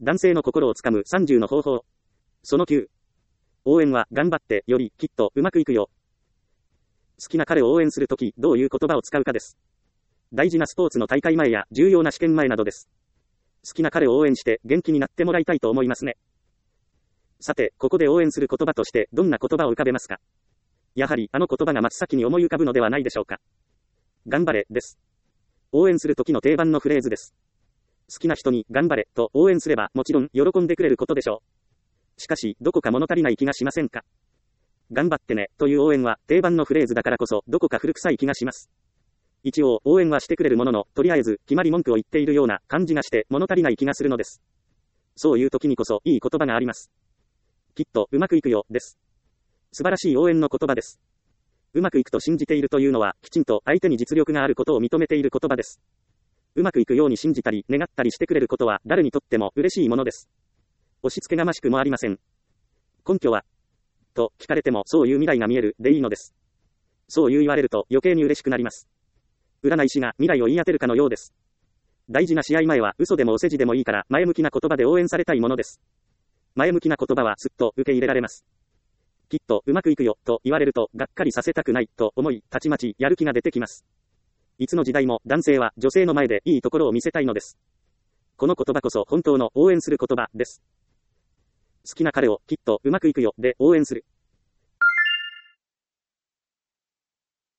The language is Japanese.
男性の心をつかむ30の方法。その9。応援は頑張ってよりきっとうまくいくよ。好きな彼を応援するときどういう言葉を使うかです。大事なスポーツの大会前や重要な試験前などです。好きな彼を応援して元気になってもらいたいと思いますね。さて、ここで応援する言葉としてどんな言葉を浮かべますか？やはりあの言葉が真っ先に思い浮かぶのではないでしょうか。頑張れです。応援する時の定番のフレーズです。好きな人に頑張れと応援すればもちろん喜んでくれることでしょう。しかしどこか物足りない気がしませんか？頑張ってねという応援は定番のフレーズだからこそどこか古臭い気がします。一応応援はしてくれるものの、とりあえず決まり文句を言っているような感じがして物足りない気がするのです。そういう時にこそいい言葉があります。きっとうまくいくよです。素晴らしい応援の言葉です。うまくいくと信じているというのはきちんと相手に実力があることを認めている言葉です。うまくいくように信じたり願ったりしてくれることは誰にとっても嬉しいものです。押し付けがましくもありません。根拠はと聞かれてもそういう未来が見えるでいいのです。そう言われると余計に嬉しくなります。占い師が未来を言い当てるかのようです。大事な試合前は嘘でもお世辞でもいいから前向きな言葉で応援されたいものです。前向きな言葉はすっと受け入れられます。きっとうまくいくよと言われるとがっかりさせたくないと思い、たちまちやる気が出てきます。いつの時代も男性は女性の前でいいところを見せたいのです。この言葉こそ本当の応援する言葉です。好きな彼をきっとうまくいくよで応援する。